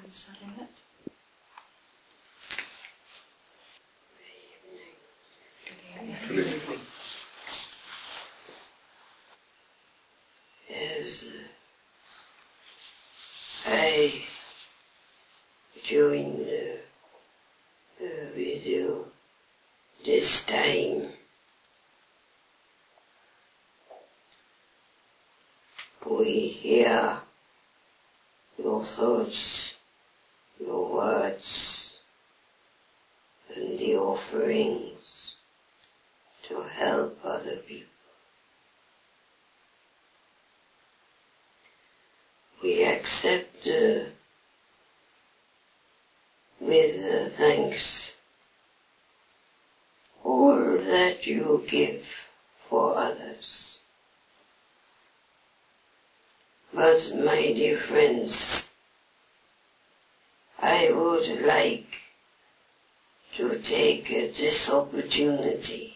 Salimette. Good evening. Yes, I joined with you this time. We hear your thoughts, your words, and the offerings to help other people. We accept with thanks all that you give for others. But my dear friends, I would like to take this opportunity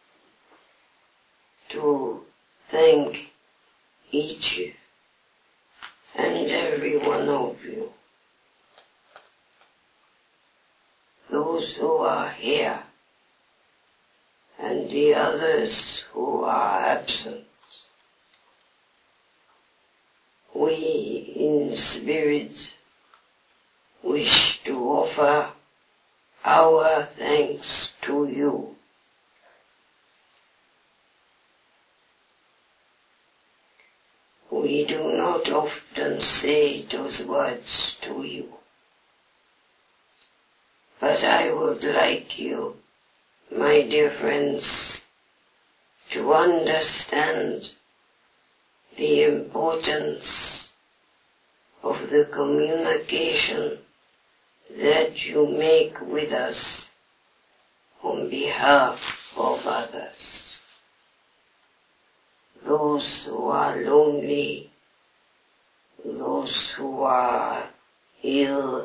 to thank each and every one of you, those who are here and the others who are absent. We in spirit wish to offer our thanks to you. We do not often say those words to you, but I would like you, my dear friends, to understand the importance of the communication that you make with us on behalf of others. Those who are lonely, those who are ill,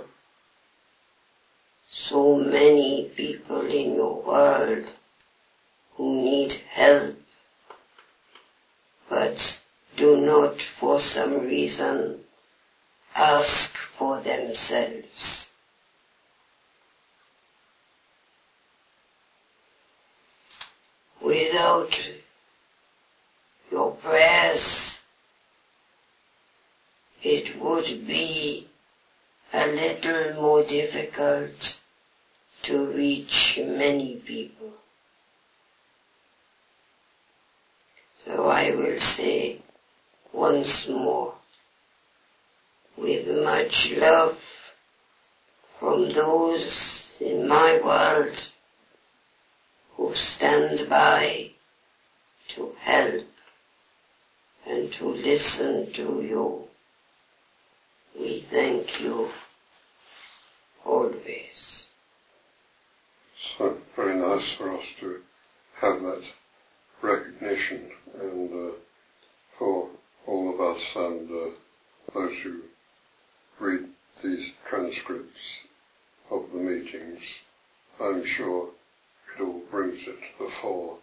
so many people in your world who need help, but do not for some reason ask for themselves. Without your prayers, it would be a little more difficult to reach many people. So I will say once more, with much love from those in my world who stand by to help and to listen to you, we thank you always. So very nice for us to have that recognition, and for all of us and those who read these transcripts of the meetings, I'm sure it all brings it to the fore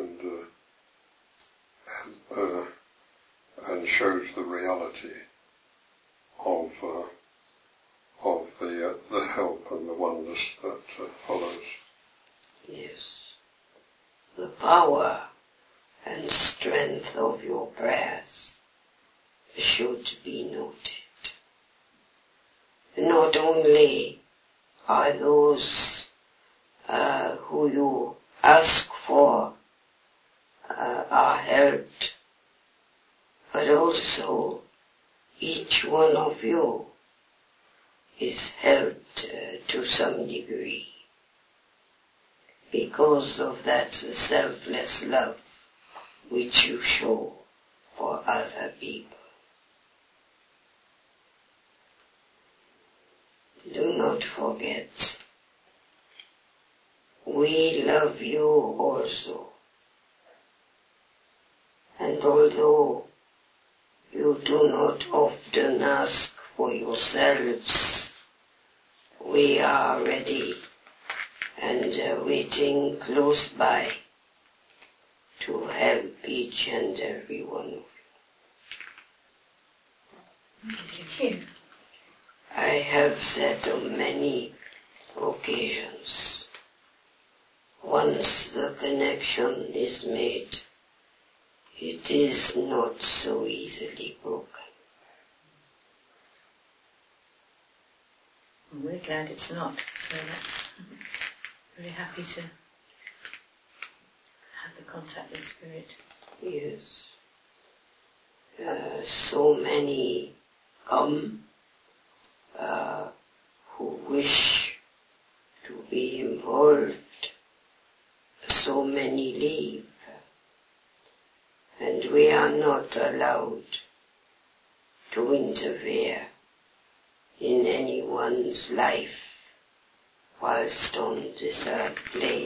and shows the reality of the help and the wonders that follows. Yes, the power and strength of your prayers should be noted. Not only are those who you ask for are helped, but also each one of you is helped to some degree because of that selfless love which you show for other people. Do not forget, we love you also. And although you do not often ask for yourselves, we are ready and waiting close by to help each and every one of you. Thank you. I have said on many occasions, once the connection is made, it is not so easily broken. We're glad it's not, so that's very happy to have the contact with Spirit. Yes. So many come who wish to be involved. So many leave. And we are not allowed to interfere in anyone's life whilst on this earth plane.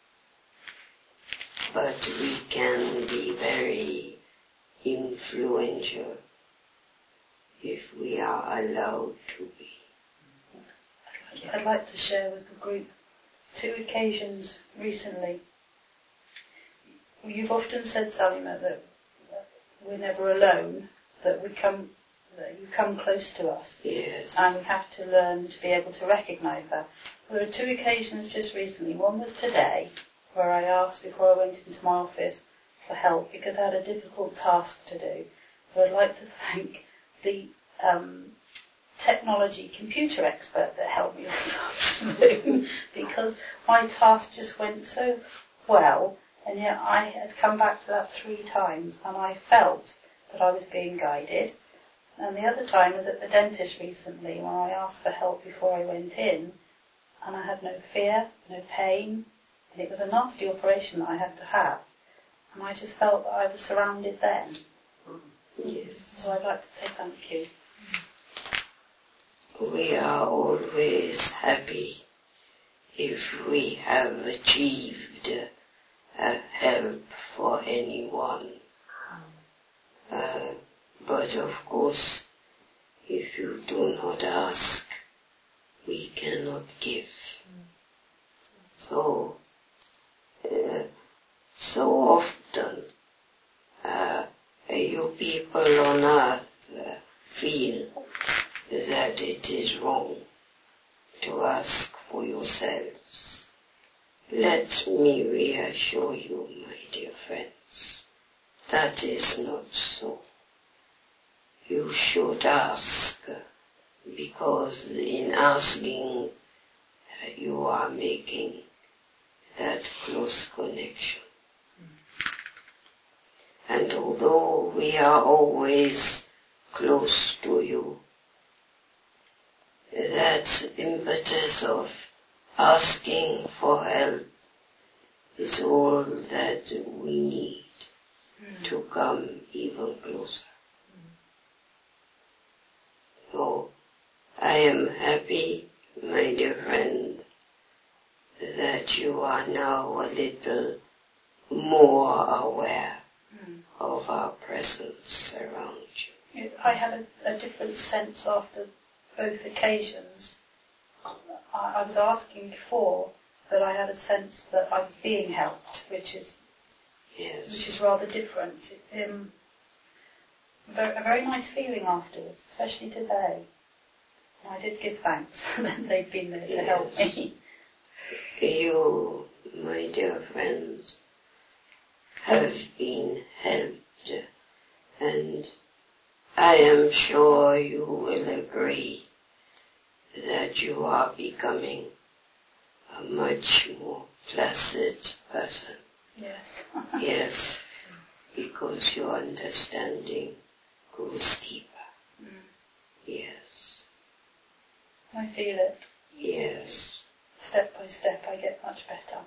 But we can be very influential if we are allowed to be. I'd like to share with the group 2 occasions recently. You've often said, Salima, that we're never alone, that you come close to us. Yes. And we have to learn to be able to recognise that. There were 2 occasions just recently. One was today, where I asked before I went into my office for help because I had a difficult task to do. So I'd like to thank the technology computer expert that helped me this afternoon because my task just went so well, and yet I had come back to that 3 times and I felt that I was being guided. And the other time was at the dentist recently when I asked for help before I went in, and I had no fear, no pain, and it was a nasty operation that I had to have, and I just felt that I was surrounded then. Yes. So I'd like to say thank you. We are always happy if we have achieved help for anyone. But of course, if you do not ask, we cannot give. So often you people on earth feel that it is wrong to ask for yourselves. Let me reassure you, my dear friends, that is not so. You should ask, because in asking you are making that close connection. And although we are always close to you, that impetus of asking for help is all that we need to come even closer. So I am happy, my dear friend, that you are now a little more aware of our presence around you. I had a different sense after both occasions. I was asking before, but I had a sense that I was being helped, which is rather different. A very nice feeling afterwards, especially today. And I did give thanks that they'd been there to help me. You, my dear friends, have been helped, and I am sure you will agree that you are becoming a much more placid person. Yes. Yes, because your understanding goes deeper. Yes. I feel it. Yes. Step by step I get much better.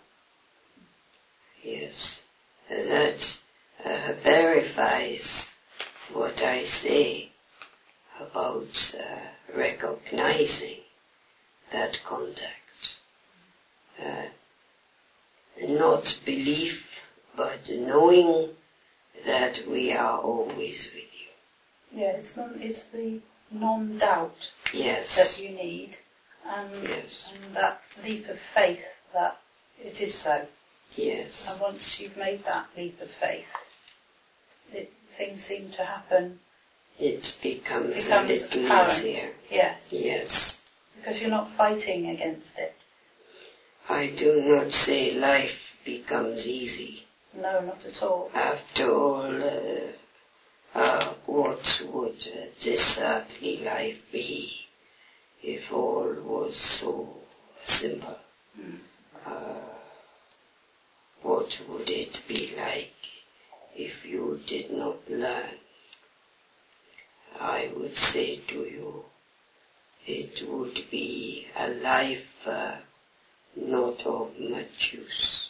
Yes. That verifies what I say about recognizing that contact. Not belief, but knowing that we are always with you. Yeah, it's the non-doubt that you need, and that leap of faith that it is so. Yes. And once you've made that leap of faith, things seem to happen. It becomes a little apparent. easier. Yes. Yes. you're not fighting against it. I do not say life becomes easy. No, not at all. After all, what would this earthly life be if all was so simple? What would it be like if you did not learn? I would say to you, it would be a life not of much use.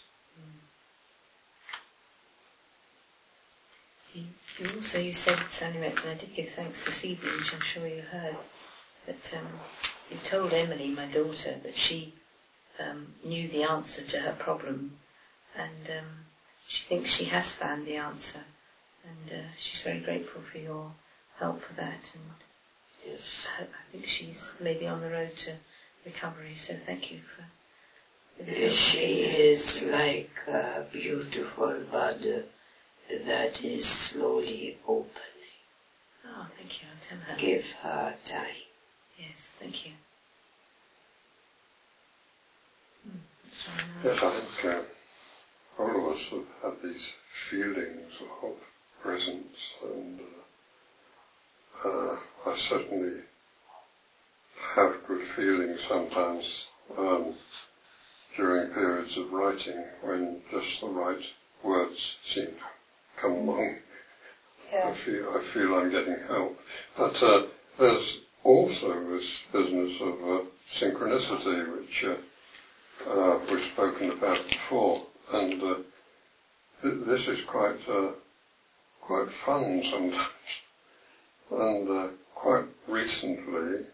You said, Sally Renton, I did give thanks this evening, which I'm sure you heard, that you told Emily, my daughter, that she knew the answer to her problem, and she thinks she has found the answer, and she's very grateful for your help for that, and Yes. I think she's maybe on the road to recovery, so thank you for She is like a beautiful bud that is slowly opening. Oh, thank you, I'll tell her. Give her time. Yes, thank you. That's Yes, I think all of us have had these feelings of presence, and I certainly have good feelings sometimes during periods of writing when just the right words seem to come along. Yeah. I feel I'm getting help. But there's also this business of synchronicity, which we've spoken about before, and this is quite fun sometimes. And quite recently,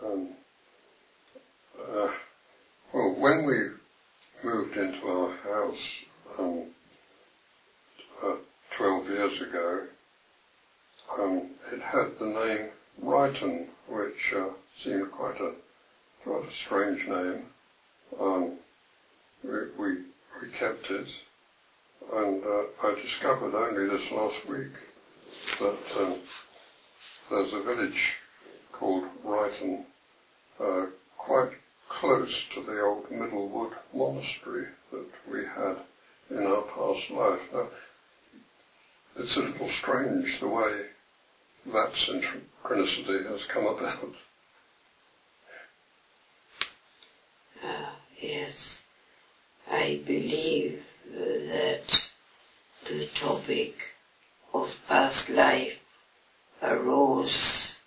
when we moved into our house 12 years ago, it had the name Ryton, which seemed quite a strange name. We kept it, and I discovered only this last week that there's a village called Ryton, quite close to the old Middlewood Monastery that we had in our past life. Now, it's a little strange the way that synchronicity has come about. Yes, I believe that the topic of past life arose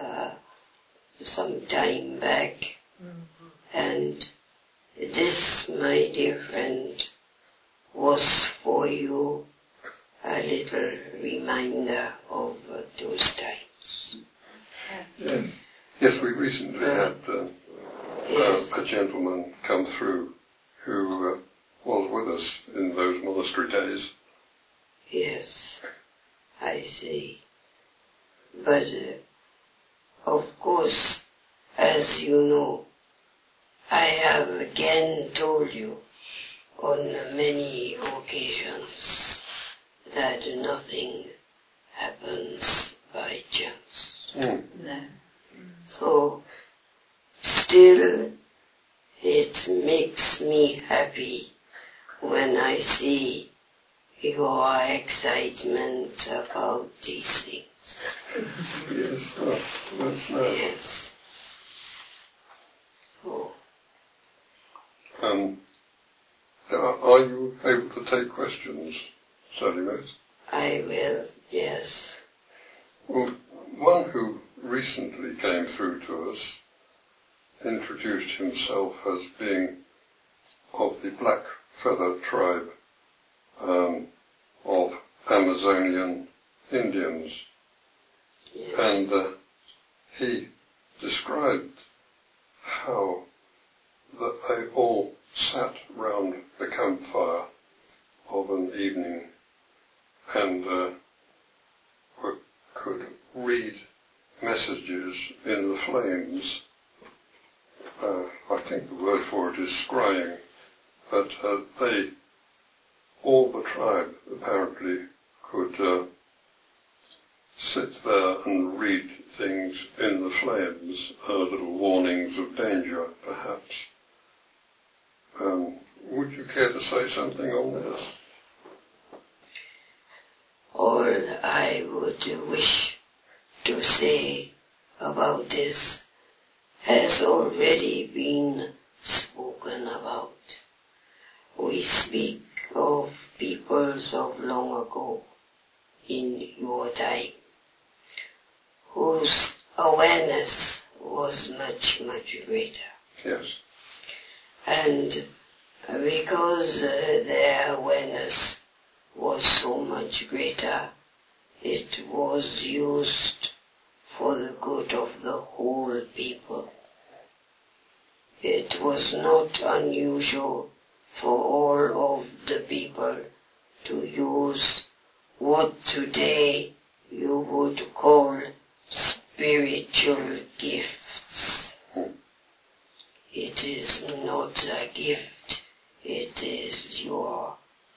some time back, and this, my dear friend, was for you a little reminder of those times. Yes, we recently had a gentleman come through who was with us in those monastery days. Yes, I see. But, of course, as you know, I have again told you on many occasions that nothing happens by chance. No. So, still, it makes me happy when I see your excitement about these things. Yes, that's nice. Yes. Oh. Are you able to take questions, Sally Rose? I will, yes. Well, one who recently came through to us introduced himself as being of the Black Feather tribe of Amazonian Indians. Yes. And he described how that they all sat round the campfire of an evening and could read messages in the flames. I think the word for it is scrying, but all the tribe apparently could sit there and read things in the flames, little warnings of danger, perhaps. Would you care to say something on this? All I would wish to say about this has already been spoken about. We speak of peoples of long ago, in your time, whose awareness was much, much greater. Yes. And because their awareness was so much greater, it was used for the good of the whole people. It was not unusual for all of the people to use what today you would call spiritual gifts. It is not a gift, it is your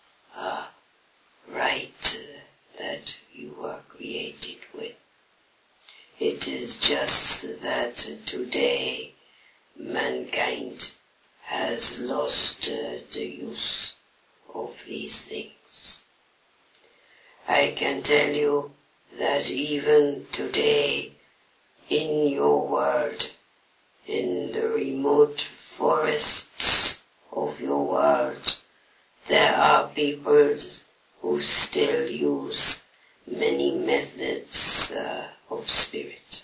right that you are created with. It is just that today mankind has lost the use of these things. I can tell you that even today in your world, in the remote forests of your world, there are peoples who still use many methods of spirit.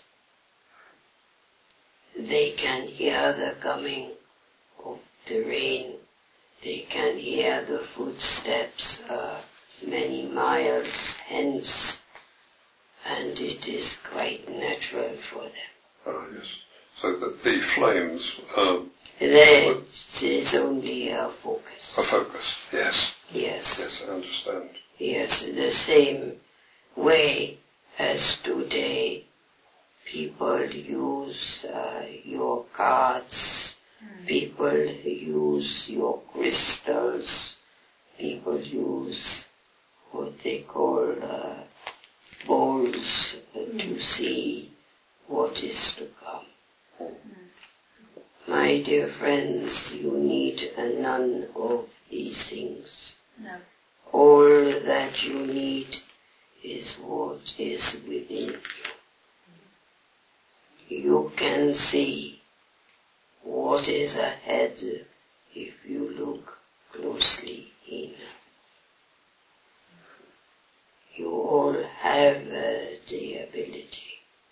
They can hear the coming of the rain. They can hear the footsteps many miles hence, and it is quite natural for them. Oh, yes. So that the flames... That is only a focus. A focus, yes. Yes. Yes, I understand. Yes, the same way as today people use your cards, people use your crystals, people use what they call bowls to see what is to come. My dear friends, you need none of these things. No. All that you need is what is within you. You can see what is ahead if you look closely enough. You all have the ability.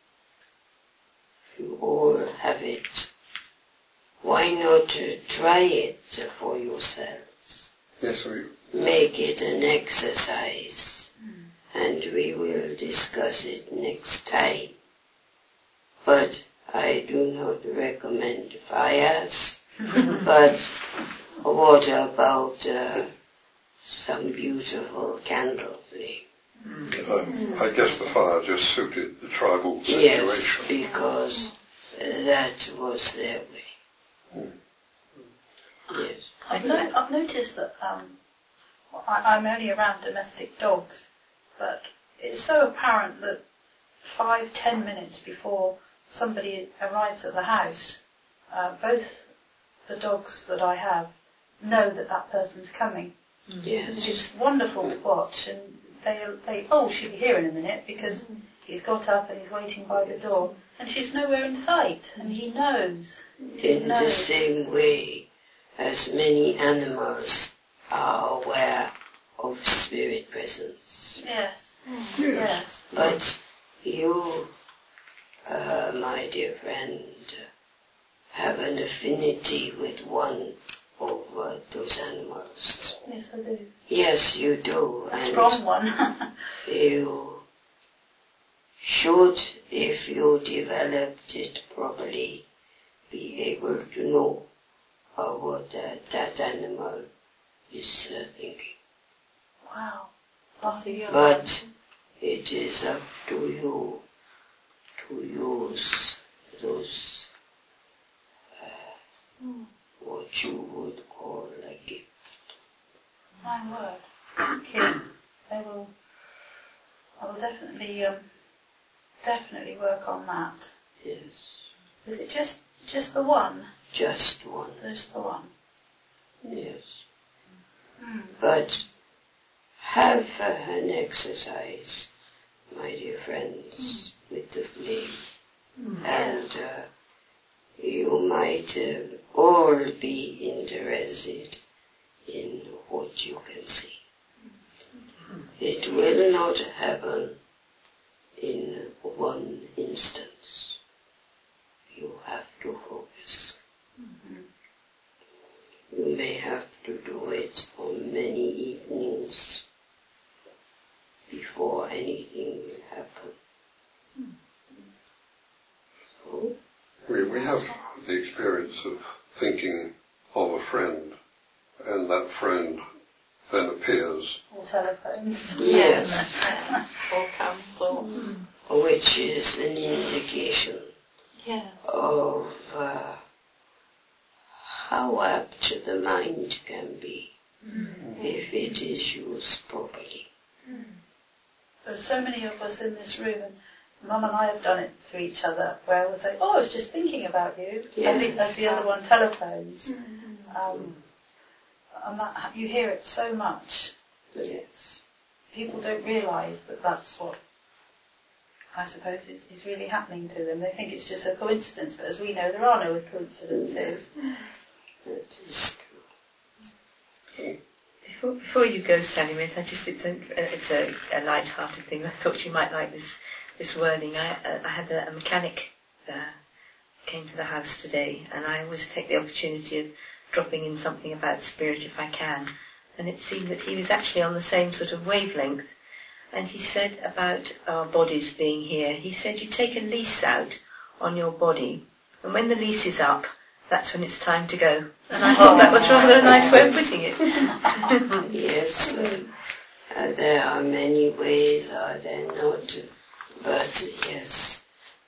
You all have it. Why not try it for yourselves? Yes, Make it an exercise, and we will discuss it next time. But I do not recommend fires. But what about some beautiful candle flame? I guess the fire just suited the tribal situation. Yes, because that was their way. Yes. I've noticed that I'm only around domestic dogs, but it's so apparent that 5-10 minutes before somebody arrives at the house, both the dogs that I have know that that person's coming. Yes. It's wonderful to watch, and they she'll be here in a minute because he's got up and he's waiting by the door, and she's nowhere in sight, and he knows. In the same way as many animals are aware of spirit presence. Yes. Yes. But you, my dear friend, have an affinity with one of those animals. Yes, I do. Yes, you do. A strong one. You should, if you developed it properly, be able to know what that animal is thinking. Wow. But it is up to you to use those, what you would call a gift. My word. Thank you. I will definitely definitely work on that. Yes. Is it just the one? Just one. Just the one. Yes. But have an exercise, my dear friends, with the flame. And you might all be interested in what you can see. It will not happen in one instance. You have to focus. You may have to do it on many evenings before anything will happen. So, we have the experience of thinking of a friend, and that friend then appears. Or telephones. yes, Or council. which is an indication of how apt the mind can be if it is used properly. There's so many of us in this room, and Mum and I have done it to each other, where I will say, I was just thinking about you. Yeah. I think that's the other one, telephones. And that, you hear it so much. Yes. People don't realise that that's what, I suppose, is really happening to them. They think it's just a coincidence, but as we know, there are no coincidences. That is true. Before you go, Sally, it's a light-hearted thing. I thought you might like this wording. I had a mechanic came to the house today, and I always take the opportunity of dropping in something about spirit if I can. And it seemed that he was actually on the same sort of wavelength. And he said about our bodies being here, he said you take a lease out on your body, and when the lease is up, that's when it's time to go. And I thought that was rather a nice way of putting it. Yes, there are many ways, are there not? But yes,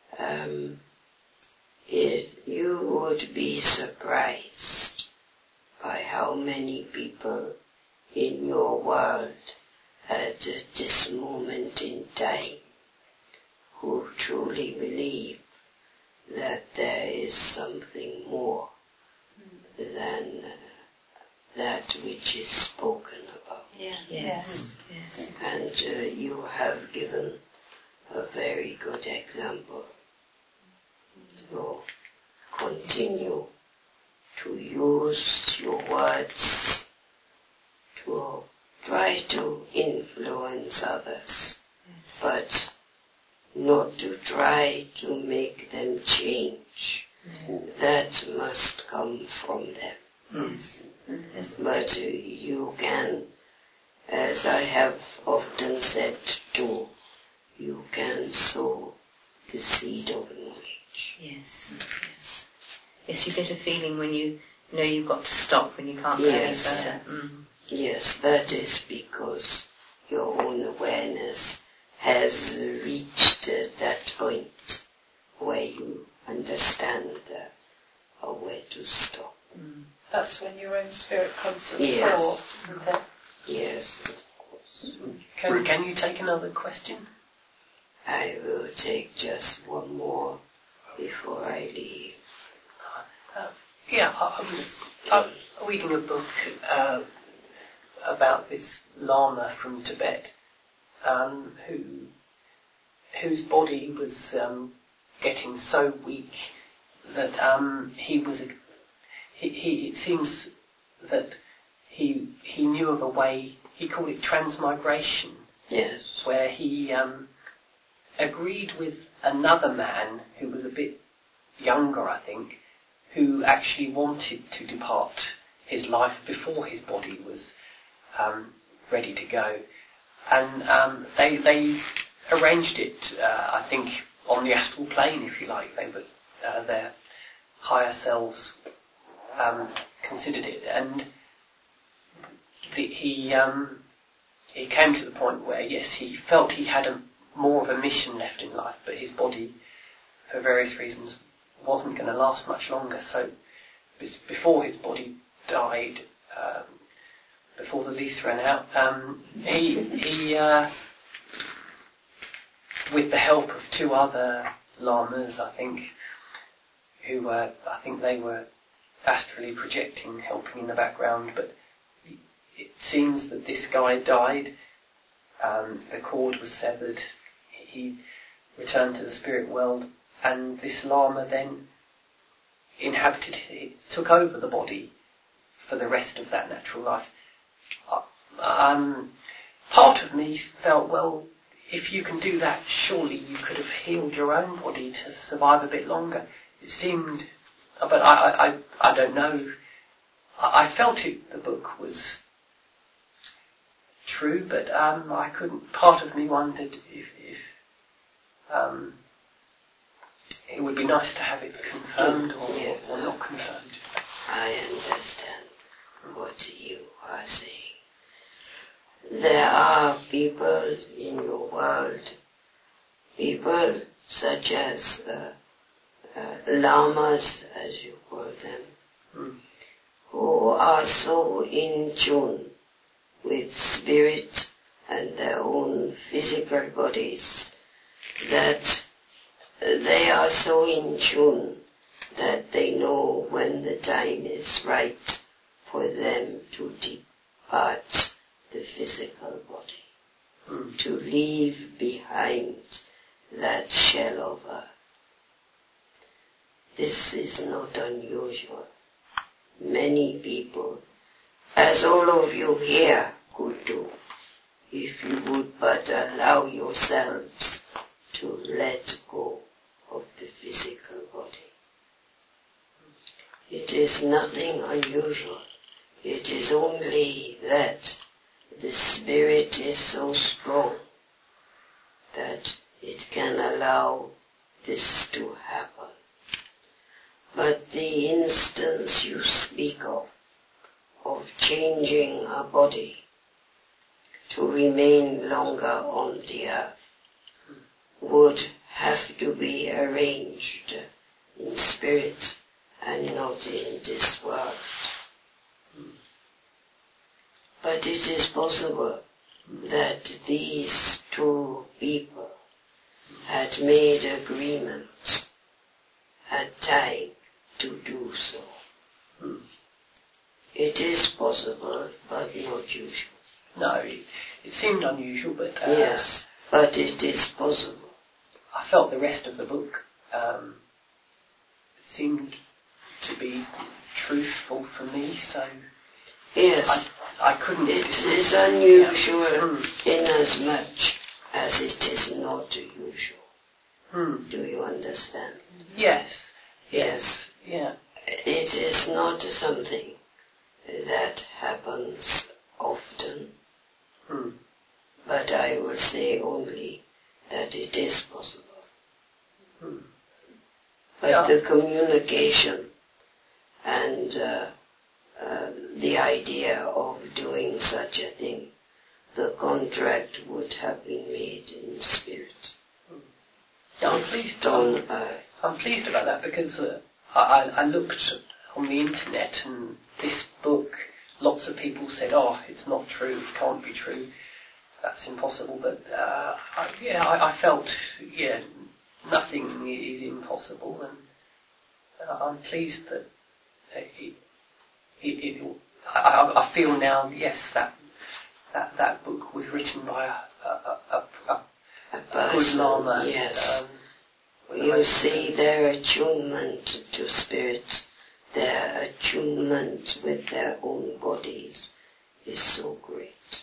you would be surprised by how many people in your world at this moment in time who truly believe that there is something more than that which is spoken about. Yes. And you have given a very good example. So continue to use your words to try to influence others, but not to try to make them change. That must come from them. Yes. But you can, as I have often said too, you can sow the seed of knowledge. Yes. Yes, you get a feeling when you know you've got to stop, when you can't go any further. Yes, that is because your own awareness has reached that point where you understand where to stop. That's when your own spirit comes to the Yes. fore, isn't it? Yes, of course. Can you take another question? I will take just one more before I leave. I was reading a book about this Lama from Tibet, whose body was getting so weak that it seems that he knew of a way. He called it transmigration. Yes. Where he agreed with another man who was a bit younger, I think, who actually wanted to depart his life before his body was ready to go. And they arranged it, I think, on the astral plane, if you like. They were, their higher selves considered it. And he came to the point where, yes, he felt he had more of a mission left in life, but his body, for various reasons, wasn't going to last much longer. So before his body died, with the help of 2 other lamas, I think, who were, I think they were astrally projecting, helping in the background, but it seems that this guy died, the cord was severed, he returned to the spirit world, and this lama then inhabited it, took over the body for the rest of that natural life. Part of me felt, well, if you can do that, surely you could have healed your own body to survive a bit longer. It seemed, but I don't know. I felt the book was true, but I couldn't. Part of me wondered if it would be nice to have it confirmed or not confirmed. I understand what you are saying. There are people in your world, people such as lamas, as you call them, who are so in tune with spirit and their own physical bodies that they are so in tune that they know when the time is right for them to depart the physical body, to leave behind that shell of earth. This is not unusual. Many people, as all of you here could do, if you would but allow yourselves to let go of the physical body. It is nothing unusual. It is only that the spirit is so strong that it can allow this to happen. But the instance you speak of changing a body to remain longer on the earth, would have to be arranged in spirit and not in this world. But it is possible that these 2 people had made agreements at time to do so. It is possible, but not usual. No, it seemed unusual, but... yes, but it is possible. I felt the rest of the book seemed to be truthful for me, so... Yes, I couldn't... It is unusual in as much as it is not usual. Do you understand? Yes. Yeah. It is not something that happens often, but I will say only that it is possible. But the communication and the idea of doing such a thing, the contract would have been made in spirit. I'm pleased about that because I looked on the internet and this book, lots of people said, oh, it's not true, it can't be true, that's impossible, but I felt, nothing is impossible, and I'm pleased that I feel now, yes, that book was written by a good lama. Yes. You see, their attunement to spirit, their attunement with their own bodies is so great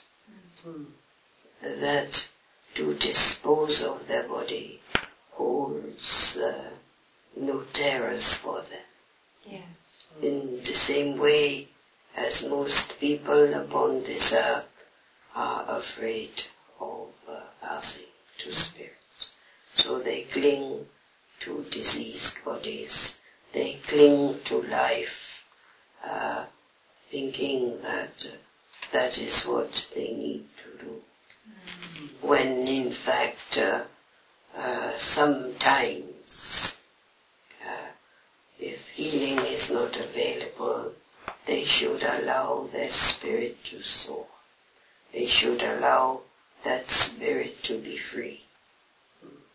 that to dispose of their body holds no terrors for them. Yeah. In the same way as most people upon this earth are afraid of passing to spirit. So they cling to diseased bodies, they cling to life, thinking that that is what they need to do. When in fact, sometimes, if healing is not available, they should allow their spirit to soar. They should allow that spirit to be free.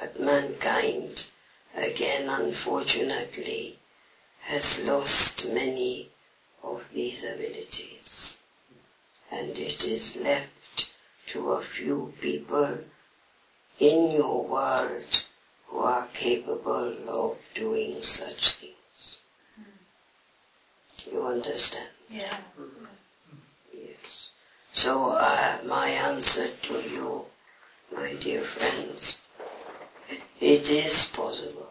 But mankind, again unfortunately, has lost many of these abilities. And it is left to a few people in your world who are capable of doing such things. You understand? Yeah. Yes. So my answer to you, my dear friends, it is possible,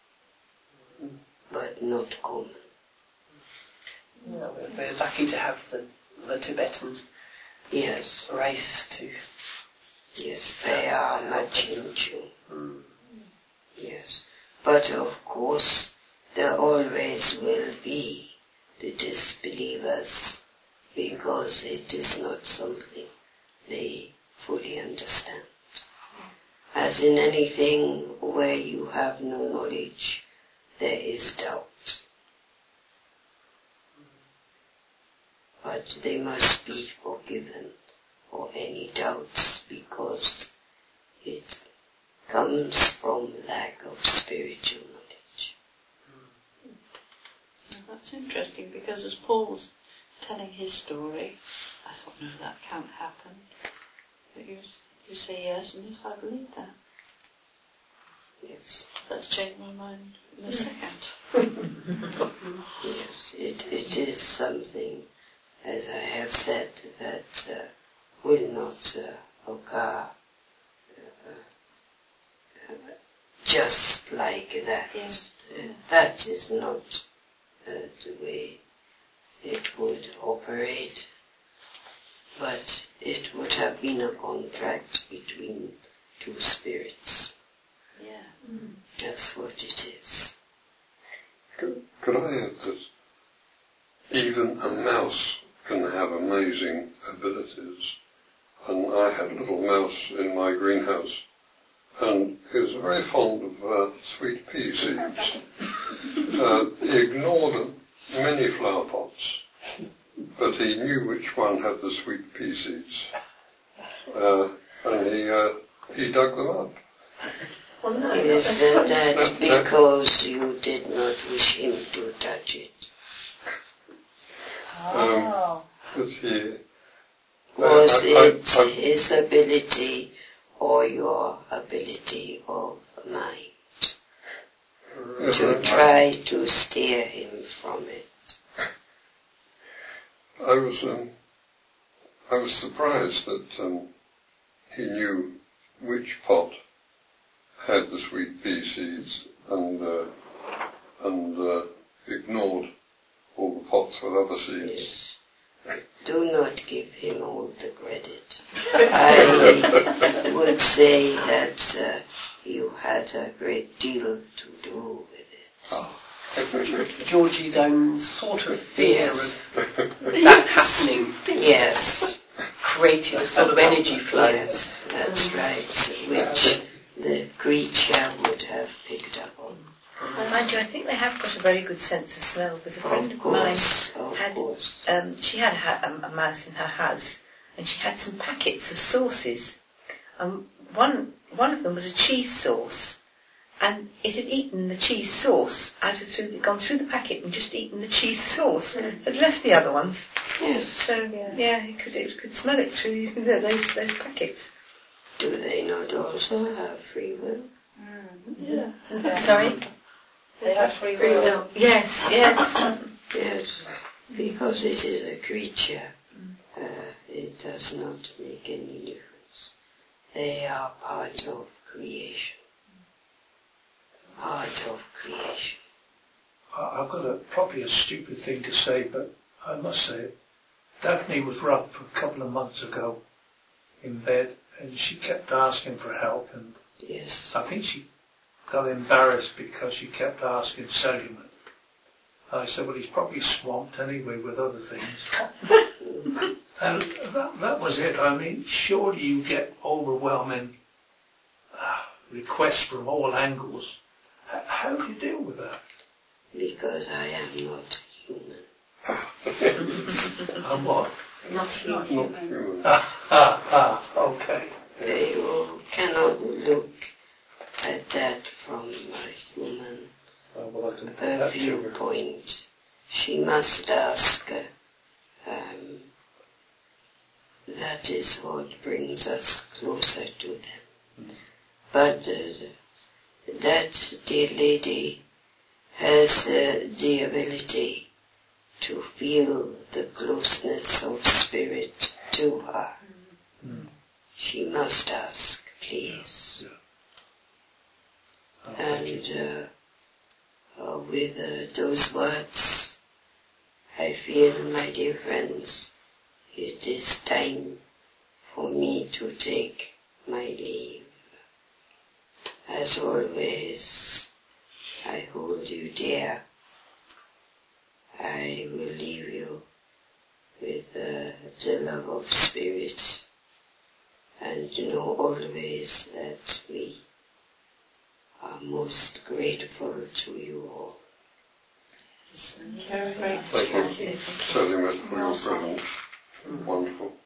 but not common. Yeah, we're lucky to have the Tibetan Yes. race to... Yes, they are much in tune. Yes. But of course, there always will be the disbelievers, because it is not something they fully understand. As in anything where you have no knowledge, there is doubt. But they must be forgiven for any doubts, because it comes from lack of spiritual knowledge. That's interesting, because as Paul was telling his story, I thought, no, that can't happen. But you say yes, and yes, I believe that. Yes. That's changed my mind in a second. Yes, it is something, as I have said, that will not occur just like that. Yes. That is not the way it would operate, but it would have been a contract between two spirits. Yeah. That's what it is. Could I add that even a mouse can have amazing abilities? And I had a little mouse in my greenhouse, and he was very fond of sweet pea seeds. He ignored many flower pots, but he knew which one had the sweet pea seeds, and he dug them up. Well, no, Isn't that because you did not wish him to touch it? Oh. But Was it his ability or your ability of mind to try to steer him from it? I was surprised that he knew which pot had the sweet pea seeds and ignored all the pots with other seeds. Yes. Do not give him all the credit. I would say that you had a great deal to do with it. Georgie's own sort of fear Yes. of that happening Yes. created a sort of energy flow. Yes, that's right, which the creature would have picked up on. Well, mind you, I think they have got a very good sense of smell, because a friend of mine had, she had a mouse in her house, and she had some packets of sauces. One of them was a cheese sauce, and it had eaten the cheese sauce gone through the packet and just eaten the cheese sauce, had left the other ones. Yes. So yeah, it could smell it through those packets. Do they not also have free will? Yeah. Sorry. They have free will. Yes. Yes, because it is a creature. It does not make any difference. They are part of creation. Part of creation. I've got probably a stupid thing to say, but I must say it. Daphne was rough a couple of months ago in bed, and she kept asking for help, and Yes. I think she got embarrassed because she kept asking Seligman. I said, well, he's probably swamped anyway with other things. And that was it. I mean, surely you get overwhelming requests from all angles. How do you deal with that? Because I am not human. And what? Not human. Okay. You cannot look at that from a human Well, I can put that to her. viewpoint. She must ask. That is what brings us closer to them. But that dear lady has the ability to feel the closeness of spirit to her. She must ask, please. And with those words, I feel, my dear friends, it is time for me to take my leave. As always, I hold you dear. I will leave you with the love of spirit, and know always that we are most grateful to you all. Very grateful. Thank you, Sally, for your presence. Wonderful.